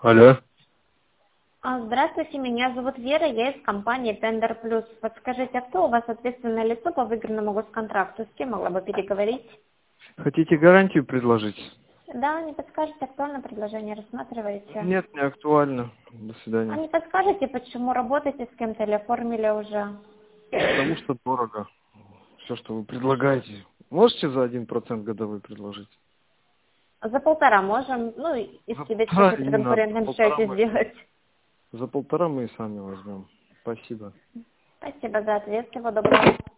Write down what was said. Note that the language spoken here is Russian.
Алло. Здравствуйте, меня зовут Вера, я из компании Tender Plus. Подскажите, а кто у вас ответственное лицо по выигранному госконтракту? С кем могла бы переговорить? Хотите гарантию предложить? Да, не подскажете, актуальное предложение рассматриваете? Нет, не актуально. До А свидания. не подскажете, почему работаете с кем-то или оформили уже? Потому что дорого. Все, что вы предлагаете. Можете за 1% годовой предложить? За 1,5 можем, ну, За если тебе сейчас полтора это не надо. конкурентном счете сделать. За полтора мы и сами возьмем. Спасибо. Спасибо за ответ, всего доброго.